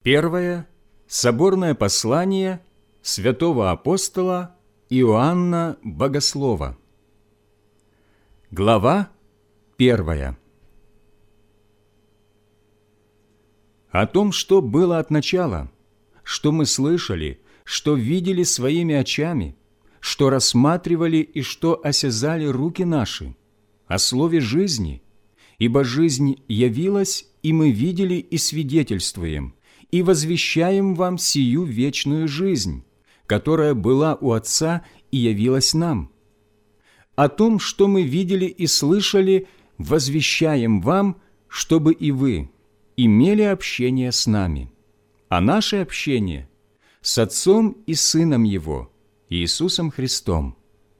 Первое соборное послание святого апостола Иоанна Богослова. Глава 1. О том, что было от начала, что мы слышали, что видели своими очами, что рассматривали и что осязали руки наши, о слове жизни, ибо жизнь явилась, и мы видели и свидетельствуем, и возвещаем вам сию вечную жизнь, которая была у Отца и явилась нам. О том, что мы видели и слышали, возвещаем вам, чтобы и вы имели общение с нами. А наше общение с Отцом и Сыном Его, Иисусом Христом.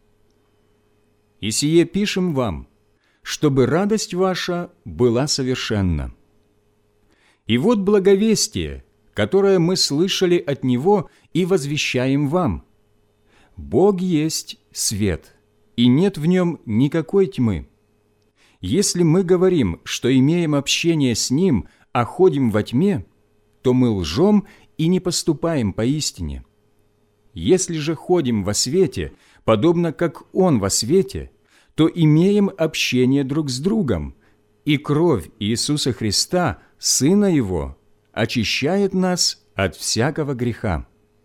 И сие пишем вам, чтобы радость ваша была совершенна. И вот благовестие, которое мы слышали от Него и возвещаем вам. Бог есть свет, и нет в Нем никакой тьмы. Если мы говорим, что имеем общение с Ним, а ходим во тьме, то мы лжем и не поступаем поистине. Если же ходим во свете, подобно как Он во свете, то имеем общение друг с другом, и кровь Иисуса Христа, Сына Его, очищает нас от всякого греха.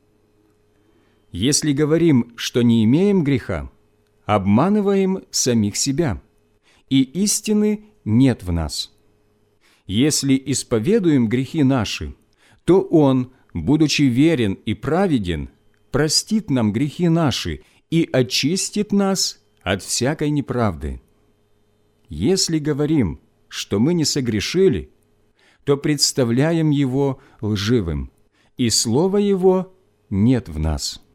Если говорим, что не имеем греха, обманываем самих себя, и истины нет в нас. Если исповедуем грехи наши, то Он, будучи верен и праведен, простит нам грехи наши и очистит нас от всякой неправды. Если говорим, что мы не согрешили, то представляем Его лживым, и Слова Его нет в нас.